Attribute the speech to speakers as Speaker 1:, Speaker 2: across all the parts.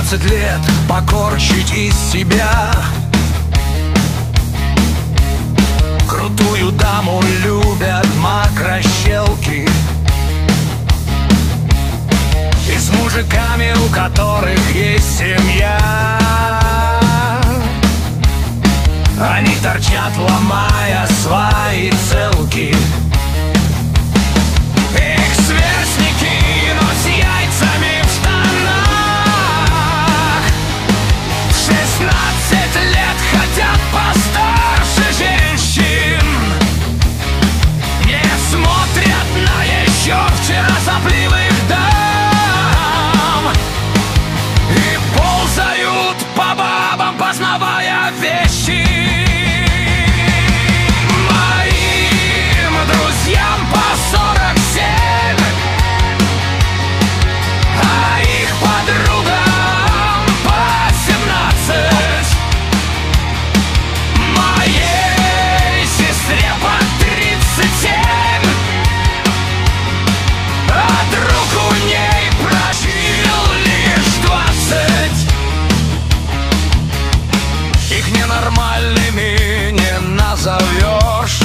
Speaker 1: 16 лет покорчить из себя крутую даму любят мокрощелки. И с мужиками, у которых есть семья, они торчат, ломая свои целки. Их сверстники, но с яйцами в штанах, в 16 лет хотят постарше женщин, не смотрят на еще вчера сопливых дам и ползают по бабам, познавая вещи. Друзьям по 47, а их подругам по 17, моей сестре по 37, а друг у ней прожил лишь 20. Их ненормальными не назовешь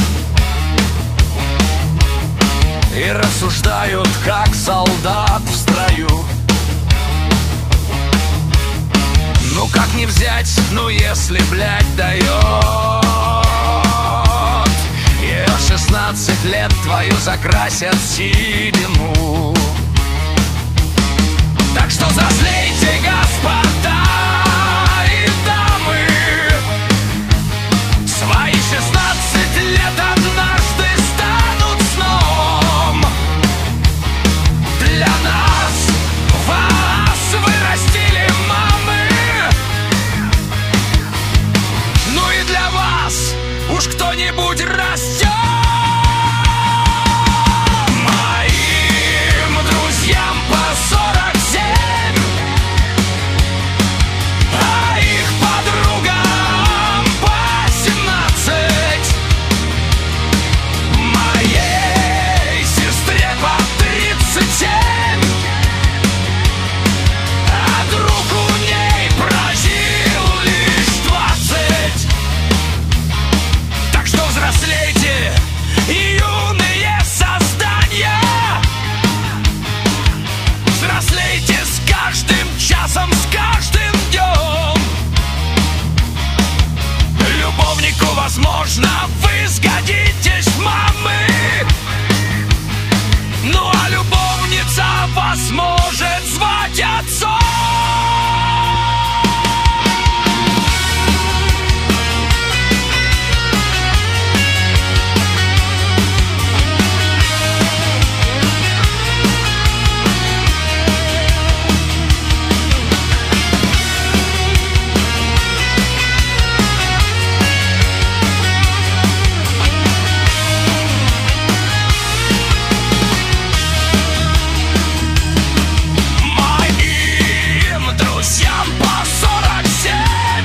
Speaker 1: и рассуждают, как солдат в строю. Ну как не взять, ну если, блядь, дает ее 16 лет, твою закрасят седину. Так что взрослейте, господа и дамы, свои 16 лет однажды станут сном. Для нас вас вырастили мамы, ну и для вас уж кто-нибудь растет. Моим друзьям по 47, а их подругам по 17, моей сестре по 37, а друг у ней прожил лишь 20. Так что взрослейте, юные создания, взрослейте с каждым часом, с каждым днем. Любовнику, возможно, вы сгодитесь в мамы, ну а любовница вас может звать отцом. Моим друзьям по 47,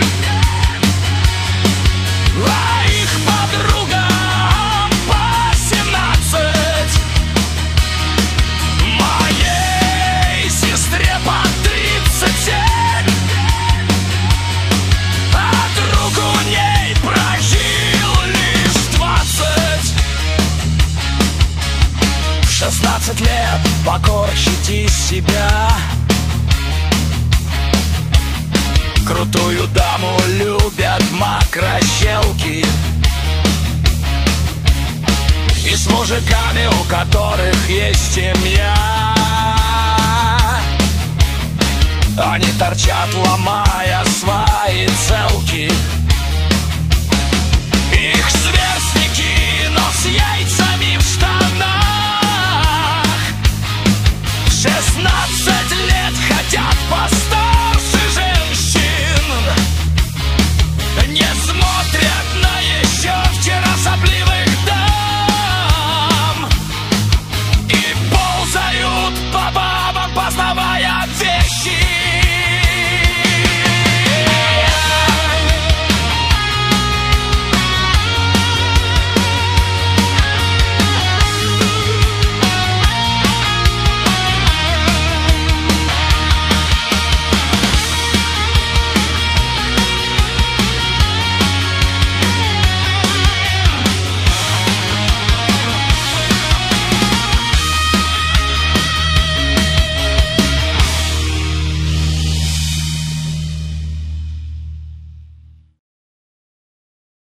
Speaker 1: а их подругам по 17, моей сестре по 37, а друг у ней прожил лишь 20. В 16 лет покорчить из себя крутую даму любят мокрощелки. И с мужиками, у которых есть семья, они торчат, ломая свои целки.